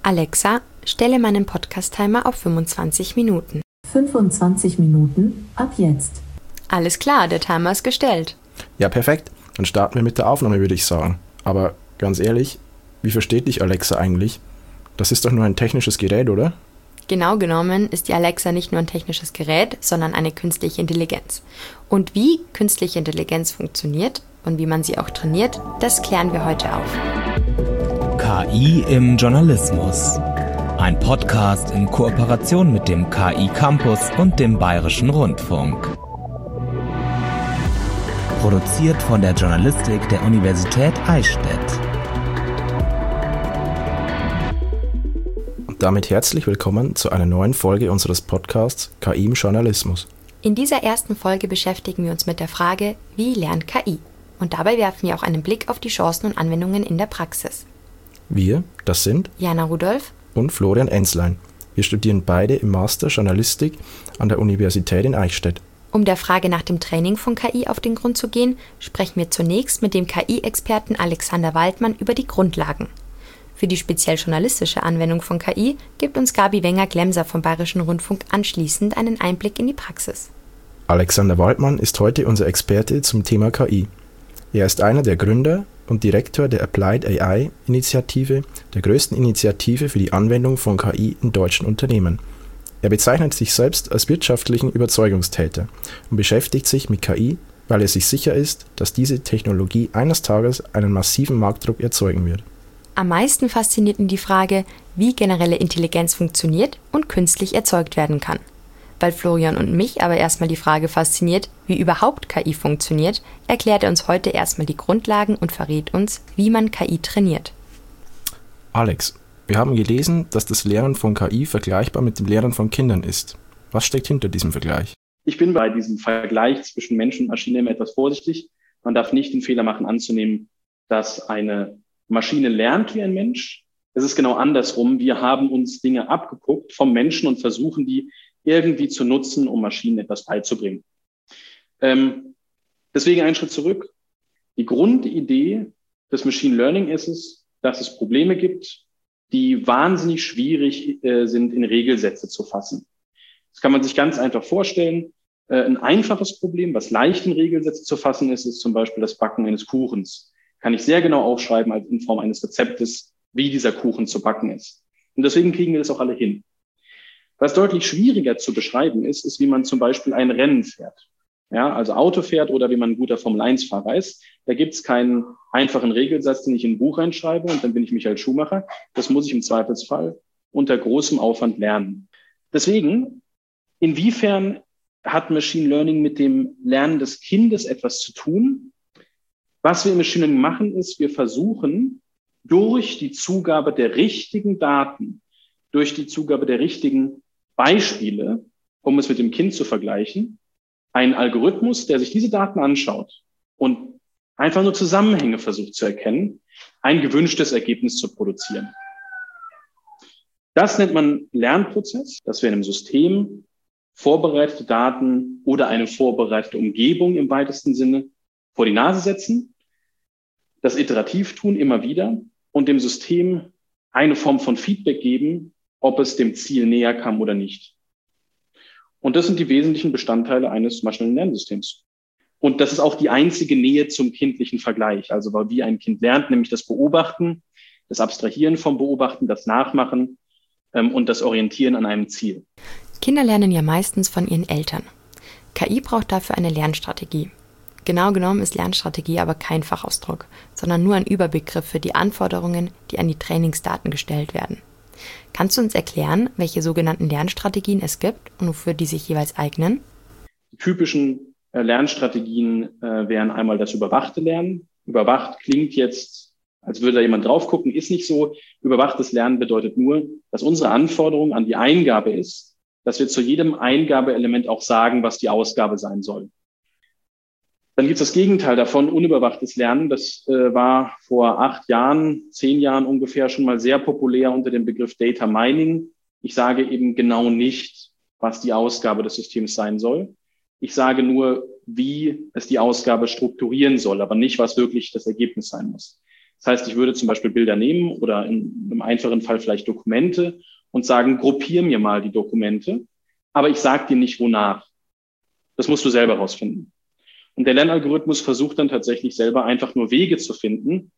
Alexa, stelle meinen Podcast-Timer auf 25 Minuten. 25 Minuten ab jetzt. Alles klar, der Timer ist gestellt. Ja, perfekt. Dann starten wir mit der Aufnahme, würde ich sagen. Aber ganz ehrlich, wie versteht dich Alexa eigentlich? Das ist doch nur ein technisches Gerät, oder? Genau genommen ist die Alexa nicht nur ein technisches Gerät, sondern eine künstliche Intelligenz. Und wie künstliche Intelligenz funktioniert und wie man sie auch trainiert, das klären wir heute auf. KI im Journalismus. Ein Podcast in Kooperation mit dem KI Campus und dem Bayerischen Rundfunk. Produziert von der Journalistik der Universität Eichstätt. Und damit herzlich willkommen zu einer neuen Folge unseres Podcasts KI im Journalismus. In dieser ersten Folge beschäftigen wir uns mit der Frage, wie lernt KI? Und dabei werfen wir auch einen Blick auf die Chancen und Anwendungen in der Praxis. Wir, das sind Jana Rudolph und Florian Enslein. Wir studieren beide im Master Journalistik an der Universität in Eichstätt. Um der Frage nach dem Training von KI auf den Grund zu gehen, sprechen wir zunächst mit dem KI-Experten Alexander Waldmann über die Grundlagen. Für die speziell journalistische Anwendung von KI gibt uns Gabi Wenger-Glemser vom Bayerischen Rundfunk anschließend einen Einblick in die Praxis. Alexander Waldmann ist heute unser Experte zum Thema KI. Er ist einer der Gründer und Direktor der Applied AI-Initiative, der größten Initiative für die Anwendung von KI in deutschen Unternehmen. Er bezeichnet sich selbst als wirtschaftlichen Überzeugungstäter und beschäftigt sich mit KI, weil er sich sicher ist, dass diese Technologie eines Tages einen massiven Marktdruck erzeugen wird. Am meisten fasziniert ihn die Frage, wie generelle Intelligenz funktioniert und künstlich erzeugt werden kann. Weil Florian und mich aber erstmal die Frage fasziniert, wie überhaupt KI funktioniert, erklärt er uns heute erstmal die Grundlagen und verrät uns, wie man KI trainiert. Alex, wir haben gelesen, dass das Lernen von KI vergleichbar mit dem Lernen von Kindern ist. Was steckt hinter diesem Vergleich? Ich bin bei diesem Vergleich zwischen Mensch und Maschine immer etwas vorsichtig. Man darf nicht den Fehler machen, anzunehmen, dass eine Maschine lernt wie ein Mensch. Es ist genau andersrum. Wir haben uns Dinge abgeguckt vom Menschen und versuchen, die irgendwie zu nutzen, um Maschinen etwas beizubringen. Deswegen einen Schritt zurück. Die Grundidee des Machine Learning ist es, dass es Probleme gibt, die wahnsinnig schwierig sind, in Regelsätze zu fassen. Das kann man sich ganz einfach vorstellen. Ein einfaches Problem, was leicht in Regelsätze zu fassen ist, ist zum Beispiel das Backen eines Kuchens. Kann ich sehr genau aufschreiben, als in Form eines Rezeptes, wie dieser Kuchen zu backen ist. Und deswegen kriegen wir das auch alle hin. Was deutlich schwieriger zu beschreiben ist, ist, wie man zum Beispiel ein Rennen fährt. Ja, also Auto fährt oder wie man ein guter Formel-1-Fahrer ist. Da gibt es keinen einfachen Regelsatz, den ich in ein Buch reinschreibe und dann bin ich Michael Schumacher. Das muss ich im Zweifelsfall unter großem Aufwand lernen. Deswegen, inwiefern hat Machine Learning mit dem Lernen des Kindes etwas zu tun? Was wir im Machine Learning machen, ist, wir versuchen durch die Zugabe der richtigen Daten, durch die Zugabe der richtigen Beispiele, um es mit dem Kind zu vergleichen, einen Algorithmus, der sich diese Daten anschaut und einfach nur Zusammenhänge versucht zu erkennen, ein gewünschtes Ergebnis zu produzieren. Das nennt man Lernprozess, dass wir in einem System vorbereitete Daten oder eine vorbereitete Umgebung im weitesten Sinne vor die Nase setzen, das iterativ tun immer wieder und dem System eine Form von Feedback geben, ob es dem Ziel näher kam oder nicht. Und das sind die wesentlichen Bestandteile eines maschinellen Lernsystems. Und das ist auch die einzige Nähe zum kindlichen Vergleich. Also wie ein Kind lernt, nämlich das Beobachten, das Abstrahieren vom Beobachten, das Nachmachen und das Orientieren an einem Ziel. Kinder lernen ja meistens von ihren Eltern. KI braucht dafür eine Lernstrategie. Genau genommen ist Lernstrategie aber kein Fachausdruck, sondern nur ein Überbegriff für die Anforderungen, die an die Trainingsdaten gestellt werden. Kannst du uns erklären, welche sogenannten Lernstrategien es gibt und wofür die sich jeweils eignen? Die typischen Lernstrategien wären einmal das überwachte Lernen. Überwacht klingt jetzt, als würde da jemand drauf gucken, ist nicht so. Überwachtes Lernen bedeutet nur, dass unsere Anforderung an die Eingabe ist, dass wir zu jedem Eingabeelement auch sagen, was die Ausgabe sein soll. Dann gibt es das Gegenteil davon, unüberwachtes Lernen. Das war vor 8 Jahren, 10 Jahren ungefähr schon mal sehr populär unter dem Begriff Data Mining. Ich sage eben genau nicht, was die Ausgabe des Systems sein soll. Ich sage nur, wie es die Ausgabe strukturieren soll, aber nicht, was wirklich das Ergebnis sein muss. Das heißt, ich würde zum Beispiel Bilder nehmen oder in einem einfachen Fall vielleicht Dokumente und sagen, gruppier mir mal die Dokumente, aber ich sage dir nicht, wonach. Das musst du selber rausfinden. Und der Lernalgorithmus versucht dann tatsächlich selber einfach nur Wege zu finden,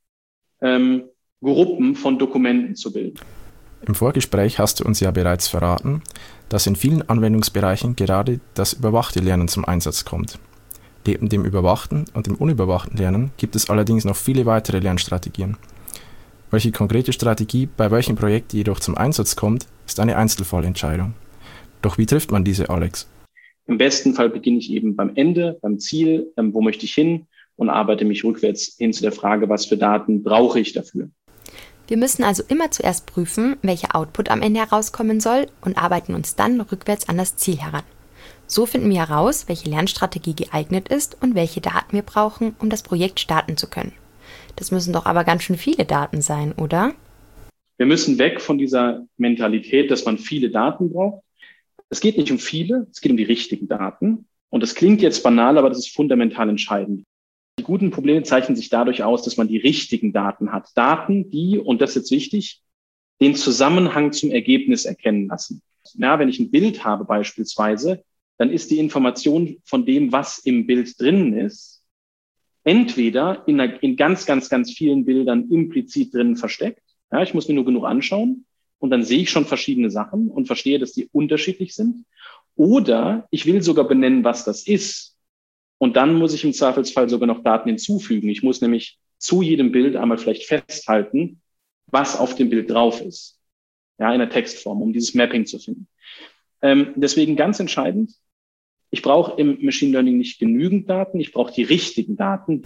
Gruppen von Dokumenten zu bilden. Im Vorgespräch hast du uns ja bereits verraten, dass in vielen Anwendungsbereichen gerade das überwachte Lernen zum Einsatz kommt. Neben dem überwachten und dem unüberwachten Lernen gibt es allerdings noch viele weitere Lernstrategien. Welche konkrete Strategie bei welchem Projekt jedoch zum Einsatz kommt, ist eine Einzelfallentscheidung. Doch wie trifft man diese, Alex? Im besten Fall beginne ich eben beim Ende, beim Ziel, wo möchte ich hin und arbeite mich rückwärts hin zu der Frage, was für Daten brauche ich dafür. Wir müssen also immer zuerst prüfen, welcher Output am Ende herauskommen soll und arbeiten uns dann rückwärts an das Ziel heran. So finden wir heraus, welche Lernstrategie geeignet ist und welche Daten wir brauchen, um das Projekt starten zu können. Das müssen doch aber ganz schön viele Daten sein, oder? Wir müssen weg von dieser Mentalität, dass man viele Daten braucht. Es geht nicht um viele, es geht um die richtigen Daten. Und das klingt jetzt banal, aber das ist fundamental entscheidend. Die guten Probleme zeichnen sich dadurch aus, dass man die richtigen Daten hat. Daten, die, und das ist jetzt wichtig, den Zusammenhang zum Ergebnis erkennen lassen. Ja, wenn ich ein Bild habe beispielsweise, dann ist die Information von dem, was im Bild drinnen ist, entweder in ganz, ganz, ganz vielen Bildern implizit drinnen versteckt. Ja, ich muss mir nur genug anschauen und dann sehe ich schon verschiedene Sachen und verstehe, dass die unterschiedlich sind. Oder ich will sogar benennen, was das ist. Und dann muss ich im Zweifelsfall sogar noch Daten hinzufügen. Ich muss nämlich zu jedem Bild einmal vielleicht festhalten, was auf dem Bild drauf ist. Ja, in der Textform, um dieses Mapping zu finden. Deswegen ganz entscheidend, ich brauche im Machine Learning nicht genügend Daten, ich brauche die richtigen Daten.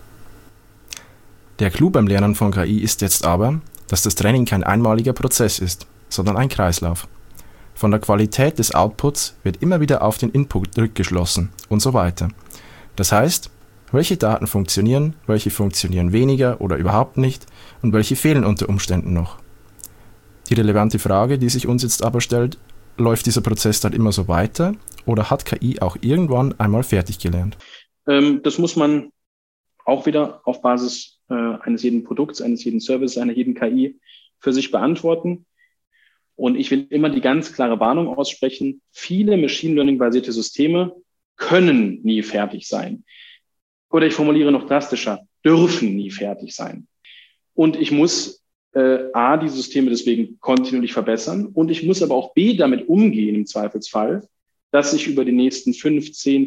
Der Clou beim Lernen von KI ist jetzt aber, dass das Training kein einmaliger Prozess ist, sondern ein Kreislauf. Von der Qualität des Outputs wird immer wieder auf den Input rückgeschlossen und so weiter. Das heißt, welche Daten funktionieren, welche funktionieren weniger oder überhaupt nicht und welche fehlen unter Umständen noch. Die relevante Frage, die sich uns jetzt aber stellt, läuft dieser Prozess dann immer so weiter oder hat KI auch irgendwann einmal fertig gelernt? Das muss man auch wieder auf Basis eines jeden Produkts, eines jeden Services, einer jeden KI für sich beantworten. Und ich will immer die ganz klare Warnung aussprechen, viele Machine Learning-basierte Systeme können nie fertig sein. Oder ich formuliere noch drastischer, dürfen nie fertig sein. Und ich muss die Systeme deswegen kontinuierlich verbessern und ich muss aber auch damit umgehen im Zweifelsfall, dass sich über die nächsten 15,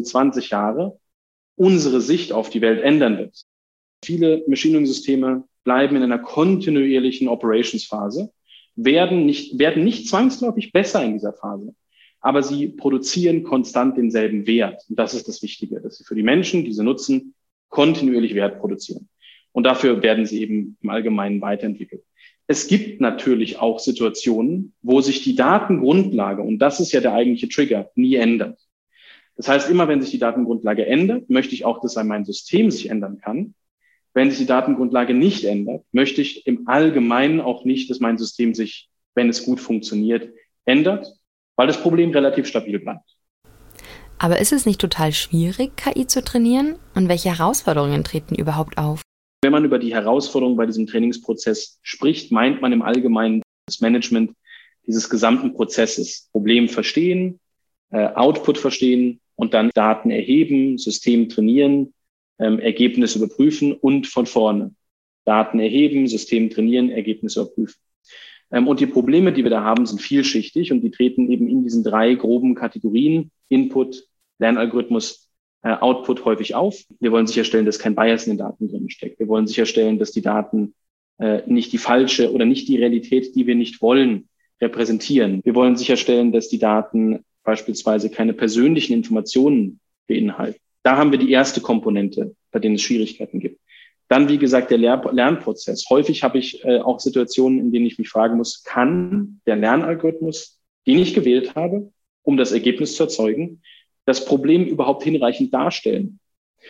20 Jahre unsere Sicht auf die Welt ändern wird. Viele Machine Learning Systeme bleiben in einer kontinuierlichen Operations-Phase, werden nicht zwangsläufig besser in dieser Phase, aber sie produzieren konstant denselben Wert. Und das ist das Wichtige, dass sie für die Menschen, die sie nutzen, kontinuierlich Wert produzieren. Und dafür werden sie eben im Allgemeinen weiterentwickelt. Es gibt natürlich auch Situationen, wo sich die Datengrundlage, und das ist ja der eigentliche Trigger, nie ändert. Das heißt, immer wenn sich die Datengrundlage ändert, möchte ich auch, dass mein System sich ändern kann. Wenn sich die Datengrundlage nicht ändert, möchte ich im Allgemeinen auch nicht, dass mein System sich, wenn es gut funktioniert, ändert, weil das Problem relativ stabil bleibt. Aber ist es nicht total schwierig, KI zu trainieren? Und welche Herausforderungen treten überhaupt auf? Wenn man über die Herausforderungen bei diesem Trainingsprozess spricht, meint man im Allgemeinen das Management dieses gesamten Prozesses. Problem verstehen, Output verstehen und dann Daten erheben, System trainieren, Ergebnisse überprüfen und von vorne. Daten erheben, System trainieren, Ergebnisse überprüfen. Und die Probleme, die wir da haben, sind vielschichtig und die treten eben in diesen 3 groben Kategorien, Input, Lernalgorithmus, Output häufig auf. Wir wollen sicherstellen, dass kein Bias in den Daten drin steckt. Wir wollen sicherstellen, dass die Daten nicht die falsche oder nicht die Realität, die wir nicht wollen, repräsentieren. Wir wollen sicherstellen, dass die Daten beispielsweise keine persönlichen Informationen beinhalten. Da haben wir die erste Komponente, bei denen es Schwierigkeiten gibt. Dann, wie gesagt, der Lernprozess. Häufig habe ich auch Situationen, in denen ich mich fragen muss, kann der Lernalgorithmus, den ich gewählt habe, um das Ergebnis zu erzeugen, das Problem überhaupt hinreichend darstellen?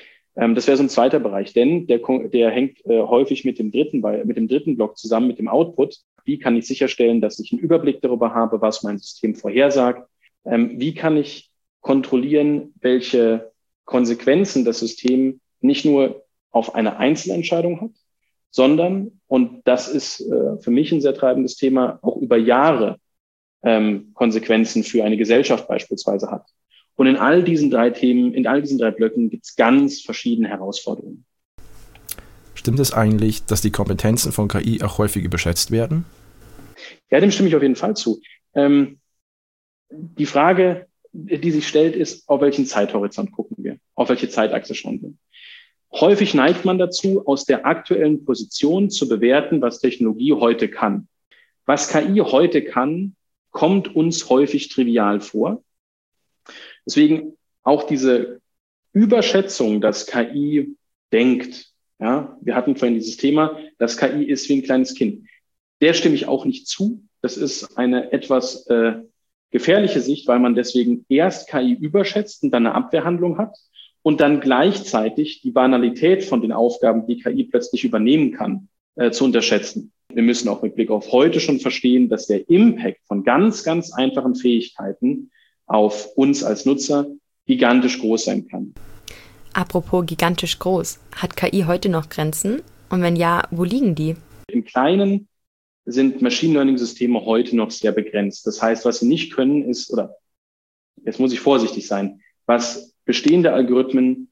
Das wäre so ein zweiter Bereich, denn der hängt häufig mit dem dritten Block zusammen, mit dem Output. Wie kann ich sicherstellen, dass ich einen Überblick darüber habe, was mein System vorhersagt? Wie kann ich kontrollieren, welche Konsequenzen das System nicht nur auf eine Einzelentscheidung hat, sondern, und das ist für mich ein sehr treibendes Thema, auch über Jahre Konsequenzen für eine Gesellschaft beispielsweise hat. Und in all diesen 3 Themen, in all diesen 3 Blöcken gibt es ganz verschiedene Herausforderungen. Stimmt es eigentlich, dass die Kompetenzen von KI auch häufig überschätzt werden? Ja, dem stimme ich auf jeden Fall zu. Die Frage, die sich stellt, ist, auf welchen Zeithorizont gucken wir? Auf welche Zeitachse schauen wir? Häufig neigt man dazu, aus der aktuellen Position zu bewerten, was Technologie heute kann. Was KI heute kann, kommt uns häufig trivial vor. Deswegen auch diese Überschätzung, dass KI denkt. Ja, wir hatten vorhin dieses Thema, dass KI ist wie ein kleines Kind. Der stimme ich auch nicht zu. Das ist eine etwas gefährliche Sicht, weil man deswegen erst KI überschätzt und dann eine Abwehrhandlung hat und dann gleichzeitig die Banalität von den Aufgaben, die KI plötzlich übernehmen kann, zu unterschätzen. Wir müssen auch mit Blick auf heute schon verstehen, dass der Impact von ganz, ganz einfachen Fähigkeiten auf uns als Nutzer gigantisch groß sein kann. Apropos gigantisch groß, hat KI heute noch Grenzen? Und wenn ja, wo liegen die? Im Kleinen sind Machine Learning-Systeme heute noch sehr begrenzt. Das heißt, was sie nicht können ist, oder jetzt muss ich vorsichtig sein, was bestehende Algorithmen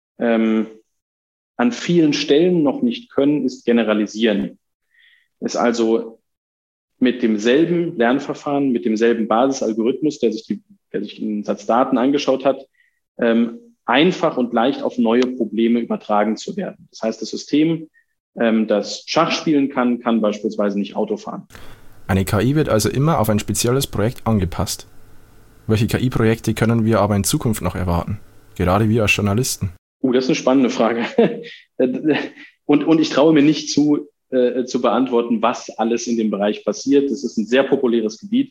an vielen Stellen noch nicht können, ist generalisieren. Es also mit demselben Lernverfahren, mit demselben Basisalgorithmus, der sich einen Satz Daten angeschaut hat, einfach und leicht auf neue Probleme übertragen zu werden. Das heißt, das System, das Schach spielen kann, kann beispielsweise nicht Auto fahren. Eine KI wird also immer auf ein spezielles Projekt angepasst. Welche KI-Projekte können wir aber in Zukunft noch erwarten? Gerade wir als Journalisten. Das ist eine spannende Frage. Und ich traue mir nicht zu beantworten, was alles in dem Bereich passiert. Das ist ein sehr populäres Gebiet.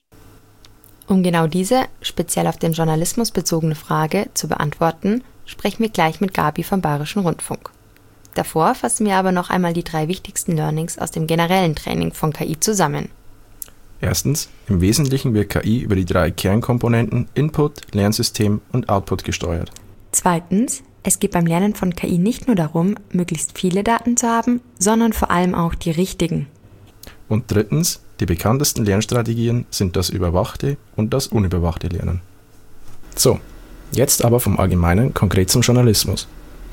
Um genau diese, speziell auf den Journalismus bezogene Frage zu beantworten, sprechen wir gleich mit Gabi vom Bayerischen Rundfunk. Davor fassen wir aber noch einmal die 3 wichtigsten Learnings aus dem generellen Training von KI zusammen. Erstens, im Wesentlichen wird KI über die 3 Kernkomponenten Input, Lernsystem und Output gesteuert. Zweitens, es geht beim Lernen von KI nicht nur darum, möglichst viele Daten zu haben, sondern vor allem auch die richtigen. Und drittens, die bekanntesten Lernstrategien sind das überwachte und das unüberwachte Lernen. So, jetzt aber vom Allgemeinen konkret zum Journalismus.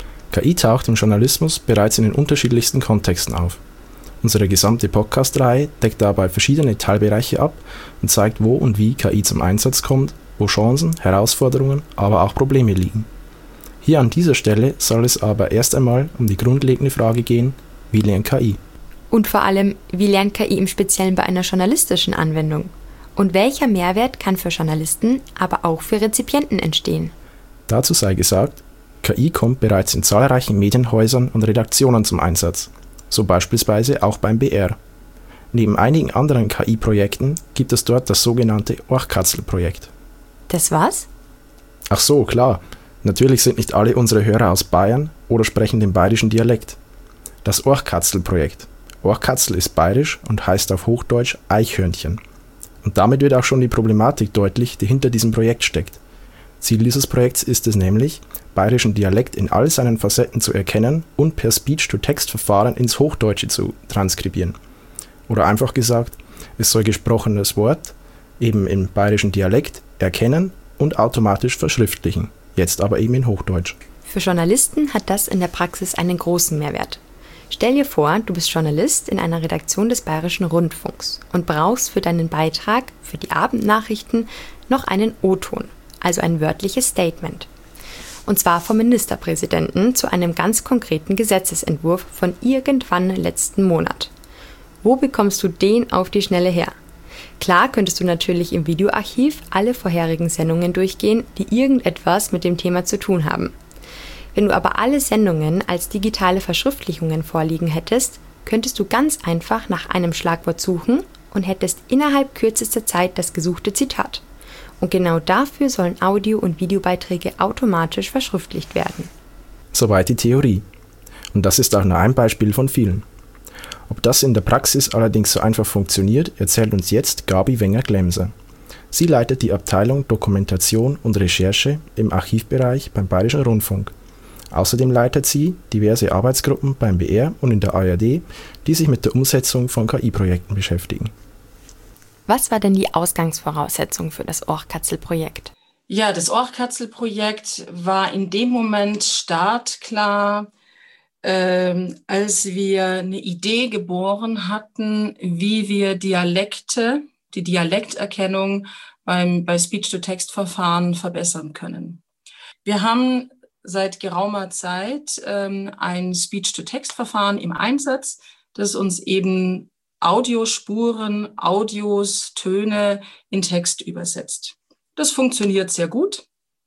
KI taucht im Journalismus bereits in den unterschiedlichsten Kontexten auf. Unsere gesamte Podcast-Reihe deckt dabei verschiedene Teilbereiche ab und zeigt, wo und wie KI zum Einsatz kommt, wo Chancen, Herausforderungen, aber auch Probleme liegen. Hier an dieser Stelle soll es aber erst einmal um die grundlegende Frage gehen, wie lernt KI? Und vor allem, wie lernt KI im Speziellen bei einer journalistischen Anwendung? Und welcher Mehrwert kann für Journalisten, aber auch für Rezipienten entstehen? Dazu sei gesagt, KI kommt bereits in zahlreichen Medienhäusern und Redaktionen zum Einsatz, so beispielsweise auch beim BR. Neben einigen anderen KI-Projekten gibt es dort das sogenannte Oachkatzl-Projekt. Das was? Ach so, klar. Natürlich sind nicht alle unsere Hörer aus Bayern oder sprechen den bayerischen Dialekt. Das Oachkatzl-Projekt. Oachkatzl ist bayerisch und heißt auf Hochdeutsch Eichhörnchen. Und damit wird auch schon die Problematik deutlich, die hinter diesem Projekt steckt. Ziel dieses Projekts ist es nämlich, bayerischen Dialekt in all seinen Facetten zu erkennen und per Speech-to-Text-Verfahren ins Hochdeutsche zu transkribieren. Oder einfach gesagt, es soll gesprochenes Wort eben im bayerischen Dialekt erkennen und automatisch verschriftlichen, jetzt aber eben in Hochdeutsch. Für Journalisten hat das in der Praxis einen großen Mehrwert. Stell dir vor, du bist Journalist in einer Redaktion des Bayerischen Rundfunks und brauchst für deinen Beitrag, für die Abendnachrichten, noch einen O-Ton, also ein wörtliches Statement. Und zwar vom Ministerpräsidenten zu einem ganz konkreten Gesetzesentwurf von irgendwann letzten Monat. Wo bekommst du den auf die Schnelle her? Klar könntest du natürlich im Videoarchiv alle vorherigen Sendungen durchgehen, die irgendetwas mit dem Thema zu tun haben. Wenn du aber alle Sendungen als digitale Verschriftlichungen vorliegen hättest, könntest du ganz einfach nach einem Schlagwort suchen und hättest innerhalb kürzester Zeit das gesuchte Zitat. Und genau dafür sollen Audio- und Videobeiträge automatisch verschriftlicht werden. Soweit die Theorie. Und das ist auch nur ein Beispiel von vielen. Ob das in der Praxis allerdings so einfach funktioniert, erzählt uns jetzt Gabi Wenger-Glemser. Sie leitet die Abteilung Dokumentation und Recherche im Archivbereich beim Bayerischen Rundfunk. Außerdem leitet sie diverse Arbeitsgruppen beim BR und in der ARD, die sich mit der Umsetzung von KI-Projekten beschäftigen. Was war denn die Ausgangsvoraussetzung für das Ohrkatzel-Projekt? Ja, das Ohrkatzel-Projekt war in dem Moment startklar, als wir eine Idee geboren hatten, wie wir die Dialekterkennung bei Speech-to-Text-Verfahren verbessern können. Wir haben seit geraumer Zeit ein Speech-to-Text-Verfahren im Einsatz, das uns eben Audiospuren, Audios, Töne in Text übersetzt. Das funktioniert sehr gut.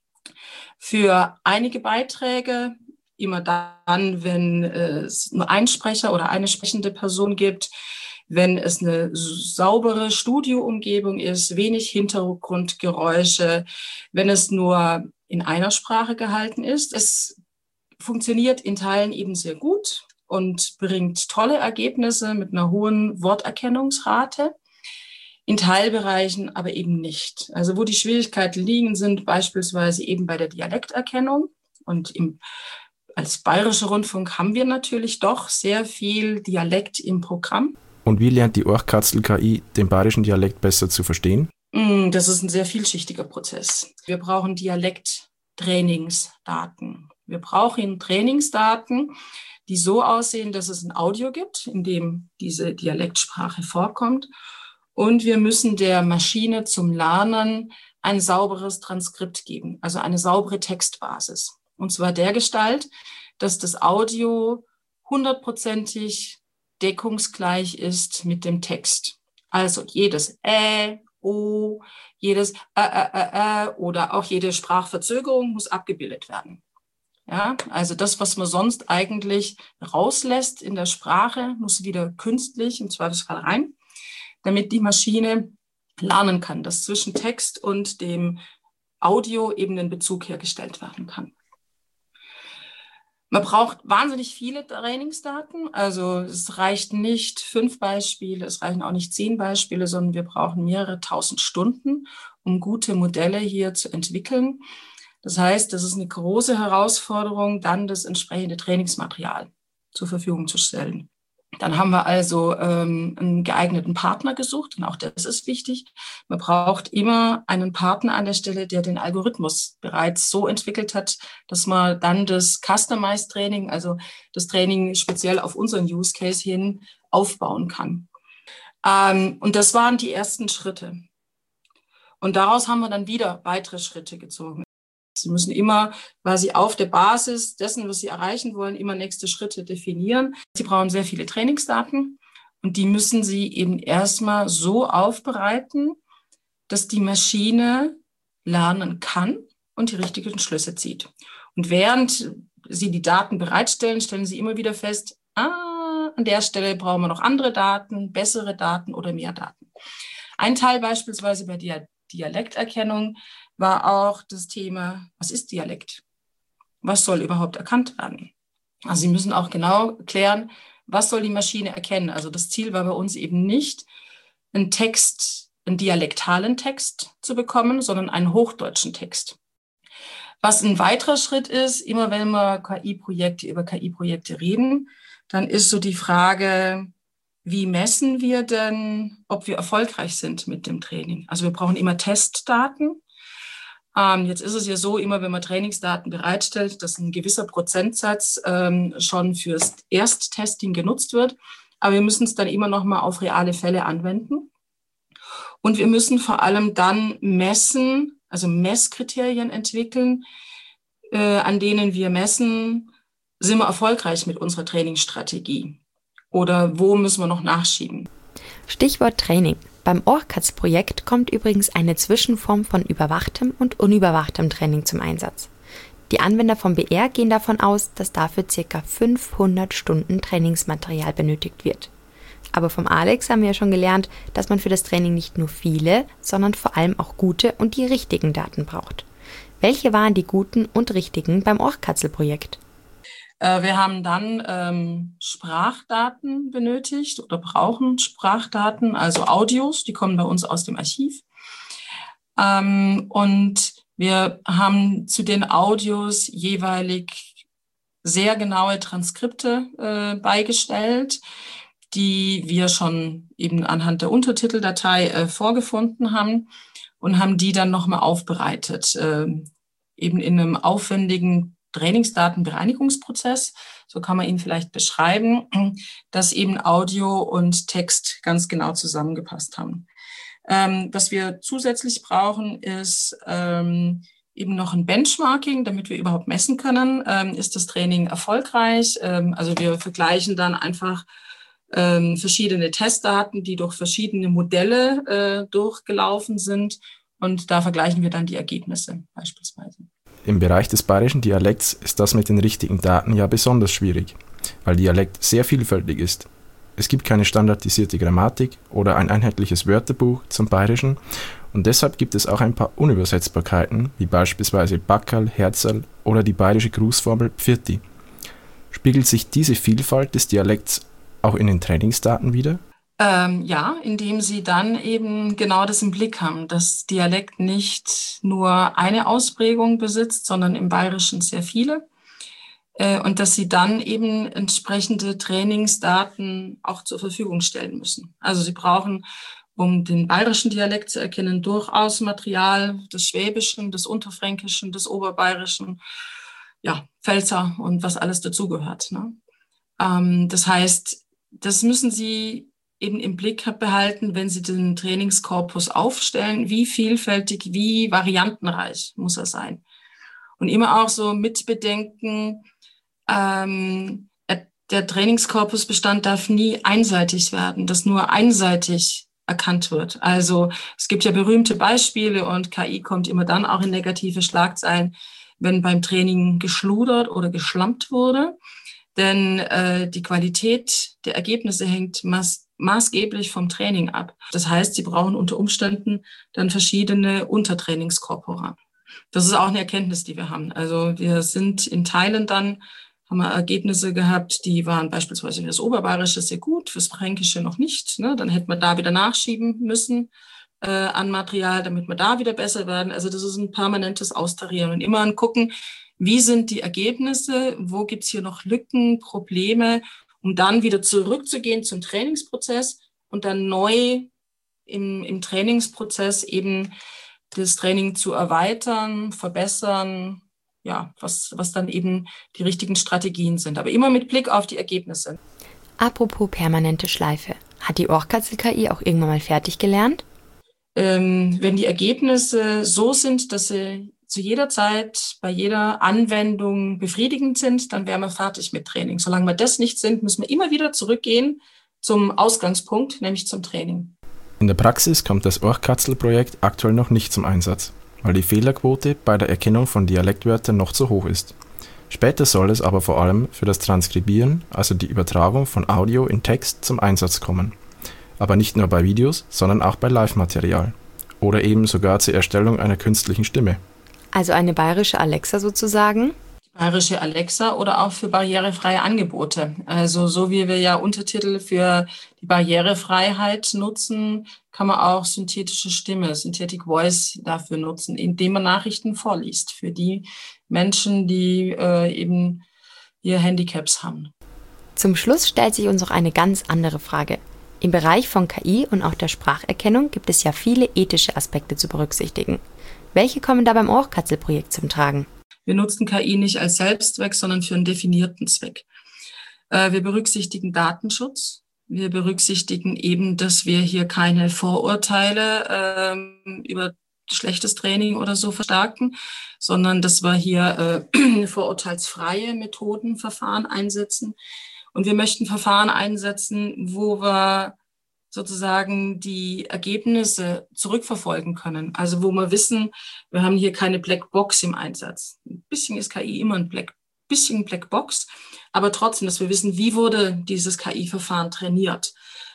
Für einige Beiträge, immer dann, wenn es nur einen Sprecher oder eine sprechende Person gibt, wenn es eine saubere Studioumgebung ist, wenig Hintergrundgeräusche, wenn es nur in einer Sprache gehalten ist. Es funktioniert in Teilen eben sehr gut und bringt tolle Ergebnisse mit einer hohen Worterkennungsrate. In Teilbereichen aber eben nicht. Also wo die Schwierigkeiten liegen, sind beispielsweise eben bei der Dialekterkennung. Und als Bayerischer Rundfunk haben wir natürlich doch sehr viel Dialekt im Programm. Und wie lernt die Ohrkatzel-KI, den bayerischen Dialekt besser zu verstehen? Das ist ein sehr vielschichtiger Prozess. Wir brauchen Dialekttrainingsdaten. Wir brauchen Trainingsdaten, die so aussehen, dass es ein Audio gibt, in dem diese Dialektsprache vorkommt. Und wir müssen der Maschine zum Lernen ein sauberes Transkript geben, also eine saubere Textbasis. Und zwar dergestalt, dass das Audio 100%ig deckungsgleich ist mit dem Text. Also jedes O, jedes oder auch jede Sprachverzögerung muss abgebildet werden. Ja, also das, was man sonst eigentlich rauslässt in der Sprache, muss wieder künstlich im Zweifelsfall rein, damit die Maschine lernen kann, dass zwischen Text und dem Audio eben ein Bezug hergestellt werden kann. Man braucht wahnsinnig viele Trainingsdaten, also es reicht nicht 5 Beispiele, es reichen auch nicht 10 Beispiele, sondern wir brauchen mehrere tausend Stunden, um gute Modelle hier zu entwickeln. Das heißt, das ist eine große Herausforderung, dann das entsprechende Trainingsmaterial zur Verfügung zu stellen. Dann haben wir also einen geeigneten Partner gesucht und auch das ist wichtig. Man braucht immer einen Partner an der Stelle, der den Algorithmus bereits so entwickelt hat, dass man dann das Customized Training, also das Training speziell auf unseren Use Case hin, aufbauen kann. Und das waren die ersten Schritte. Und daraus haben wir dann wieder weitere Schritte gezogen. Sie müssen immer quasi auf der Basis dessen, was Sie erreichen wollen, immer nächste Schritte definieren. Sie brauchen sehr viele Trainingsdaten und die müssen Sie eben erstmal so aufbereiten, dass die Maschine lernen kann und die richtigen Schlüsse zieht. Und während Sie die Daten bereitstellen, stellen Sie immer wieder fest, an der Stelle brauchen wir noch andere Daten, bessere Daten oder mehr Daten. Ein Teil beispielsweise bei der Dialekterkennung war auch das Thema, was ist Dialekt? Was soll überhaupt erkannt werden? Also Sie müssen auch genau klären, was soll die Maschine erkennen? Also das Ziel war bei uns eben nicht, einen dialektalen Text zu bekommen, sondern einen hochdeutschen Text. Was ein weiterer Schritt ist, immer wenn wir über KI-Projekte reden, dann ist so die Frage, wie messen wir denn, ob wir erfolgreich sind mit dem Training? Also wir brauchen immer Testdaten. Jetzt ist es ja so, immer wenn man Trainingsdaten bereitstellt, dass ein gewisser Prozentsatz schon fürs Ersttesting genutzt wird. Aber wir müssen es dann immer noch mal auf reale Fälle anwenden. Und wir müssen vor allem dann messen, also Messkriterien entwickeln, an denen wir messen, sind wir erfolgreich mit unserer Trainingsstrategie? Oder wo müssen wir noch nachschieben? Stichwort Training. Beim Ohrkatzel-Projekt kommt übrigens eine Zwischenform von überwachtem und unüberwachtem Training zum Einsatz. Die Anwender vom BR gehen davon aus, dass dafür ca. 500 Stunden Trainingsmaterial benötigt wird. Aber vom Alex haben wir ja schon gelernt, dass man für das Training nicht nur viele, sondern vor allem auch gute und die richtigen Daten braucht. Welche waren die guten und richtigen beim Ohrkatzel-Projekt? Wir haben dann Sprachdaten benötigt oder brauchen Sprachdaten, also Audios, die kommen bei uns aus dem Archiv. Und wir haben zu den Audios jeweilig sehr genaue Transkripte beigestellt, die wir schon eben anhand der Untertiteldatei vorgefunden haben und haben die dann nochmal aufbereitet, eben in einem aufwendigen Trainingsdatenbereinigungsprozess. So kann man ihn vielleicht beschreiben, dass eben Audio und Text ganz genau zusammengepasst haben. Was wir zusätzlich brauchen, ist eben noch ein Benchmarking, damit wir überhaupt messen können, ist das Training erfolgreich. Also wir vergleichen dann einfach verschiedene Testdaten, die durch verschiedene Modelle durchgelaufen sind. Und da vergleichen wir dann die Ergebnisse beispielsweise. Im Bereich des bayerischen Dialekts ist das mit den richtigen Daten ja besonders schwierig, weil Dialekt sehr vielfältig ist. Es gibt keine standardisierte Grammatik oder ein einheitliches Wörterbuch zum Bayerischen und deshalb gibt es auch ein paar Unübersetzbarkeiten, wie beispielsweise Backerl, Herzerl oder die bayerische Grußformel Pfirti. Spiegelt sich diese Vielfalt des Dialekts auch in den Trainingsdaten wider? Ja, indem sie dann eben genau das im Blick haben, dass Dialekt nicht nur eine Ausprägung besitzt, sondern im Bayerischen sehr viele. Und dass sie dann eben entsprechende Trainingsdaten auch zur Verfügung stellen müssen. Also sie brauchen, um den bayerischen Dialekt zu erkennen, durchaus Material des Schwäbischen, des Unterfränkischen, des Oberbayerischen, ja, Pfälzer und was alles dazugehört. Ne? Das heißt, das müssen sie eben im Blick behalten, wenn sie den Trainingskorpus aufstellen, wie vielfältig, wie variantenreich muss er sein. Und immer auch so mitbedenken, der Trainingskorpusbestand darf nie einseitig werden, dass nur einseitig erkannt wird. Also es gibt ja berühmte Beispiele und KI kommt immer dann auch in negative Schlagzeilen, wenn beim Training geschludert oder geschlampt wurde. Denn die Qualität der Ergebnisse hängt maßgeblich vom Training ab. Das heißt, sie brauchen unter Umständen dann verschiedene Untertrainingskorpora. Das ist auch eine Erkenntnis, die wir haben. Also wir sind in Teilen dann, haben wir Ergebnisse gehabt, die waren beispielsweise für das Oberbayerische sehr gut, fürs Fränkische noch nicht. Ne? Dann hätten wir da wieder nachschieben müssen an Material, damit wir da wieder besser werden. Also das ist ein permanentes Austarieren und immer gucken, wie sind die Ergebnisse, wo gibt's hier noch Lücken, Probleme, um dann wieder zurückzugehen zum Trainingsprozess und dann neu im Trainingsprozess eben das Training zu erweitern, verbessern, ja, was dann eben die richtigen Strategien sind. Aber immer mit Blick auf die Ergebnisse. Apropos permanente Schleife. Hat die Orchkatzel-KI auch irgendwann mal fertig gelernt? Wenn die Ergebnisse so sind, dass sie zu jeder Zeit, bei jeder Anwendung befriedigend sind, dann wären wir fertig mit Training. Solange wir das nicht sind, müssen wir immer wieder zurückgehen zum Ausgangspunkt, nämlich zum Training. In der Praxis kommt das Orchkatzel-Projekt aktuell noch nicht zum Einsatz, weil die Fehlerquote bei der Erkennung von Dialektwörtern noch zu hoch ist. Später soll es aber vor allem für das Transkribieren, also die Übertragung von Audio in Text, zum Einsatz kommen. Aber nicht nur bei Videos, sondern auch bei Live-Material. Oder eben sogar zur Erstellung einer künstlichen Stimme. Also eine bayerische Alexa sozusagen? Die bayerische Alexa oder auch für barrierefreie Angebote. Also so wie wir ja Untertitel für die Barrierefreiheit nutzen, kann man auch synthetische Stimme, Synthetic Voice dafür nutzen, indem man Nachrichten vorliest für die Menschen, die eben hier Handicaps haben. Zum Schluss stellt sich uns noch eine ganz andere Frage. Im Bereich von KI und auch der Spracherkennung gibt es ja viele ethische Aspekte zu berücksichtigen. Welche kommen da beim Orchkatzel-Projekt zum Tragen? Wir nutzen KI nicht als Selbstzweck, sondern für einen definierten Zweck. Wir berücksichtigen Datenschutz. Wir berücksichtigen eben, dass wir hier keine Vorurteile über schlechtes Training oder so verstärken, sondern dass wir hier vorurteilsfreie Methoden, Verfahren einsetzen. Und wir möchten Verfahren einsetzen, wo wir sozusagen die Ergebnisse zurückverfolgen können. Also wo wir wissen, wir haben hier keine Blackbox im Einsatz. Ein bisschen ist KI immer ein Blackbox, aber trotzdem, dass wir wissen, wie wurde dieses KI-Verfahren trainiert.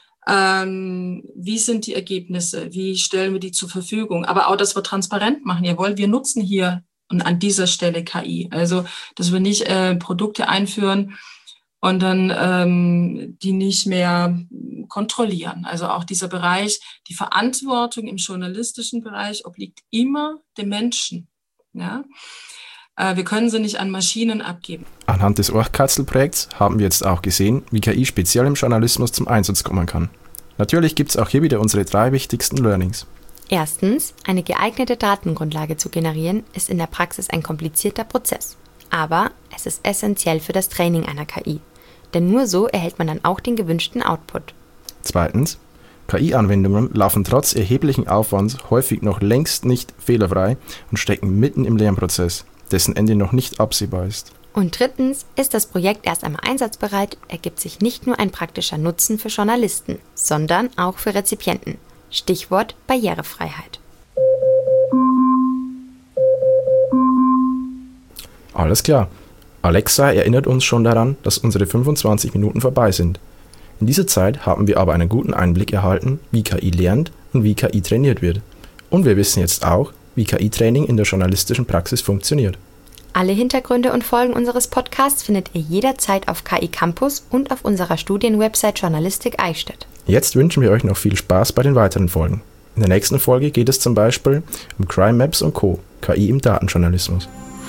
Wie sind die Ergebnisse? Wie stellen wir die zur Verfügung? Aber auch, dass wir transparent machen. Jawohl, wir nutzen hier und an dieser Stelle KI. Also, dass wir nicht Produkte einführen und dann die nicht mehr kontrollieren. Also auch dieser Bereich, die Verantwortung im journalistischen Bereich obliegt immer dem Menschen. Ja? Wir können sie nicht an Maschinen abgeben. Anhand des Oachkatzl-Projekts haben wir jetzt auch gesehen, wie KI speziell im Journalismus zum Einsatz kommen kann. Natürlich gibt es auch hier wieder unsere 3 wichtigsten Learnings. Erstens, eine geeignete Datengrundlage zu generieren, ist in der Praxis ein komplizierter Prozess. Aber es ist essentiell für das Training einer KI. Denn nur so erhält man dann auch den gewünschten Output. Zweitens, KI-Anwendungen laufen trotz erheblichen Aufwands häufig noch längst nicht fehlerfrei und stecken mitten im Lernprozess, dessen Ende noch nicht absehbar ist. Und drittens, ist das Projekt erst einmal einsatzbereit, ergibt sich nicht nur ein praktischer Nutzen für Journalisten, sondern auch für Rezipienten. Stichwort Barrierefreiheit. Alles klar. Alexa erinnert uns schon daran, dass unsere 25 Minuten vorbei sind. In dieser Zeit haben wir aber einen guten Einblick erhalten, wie KI lernt und wie KI trainiert wird. Und wir wissen jetzt auch, wie KI-Training in der journalistischen Praxis funktioniert. Alle Hintergründe und Folgen unseres Podcasts findet ihr jederzeit auf KI Campus und auf unserer Studienwebsite Journalistik Eichstätt. Jetzt wünschen wir euch noch viel Spaß bei den weiteren Folgen. In der nächsten Folge geht es zum Beispiel um Crime Maps und Co., KI im Datenjournalismus.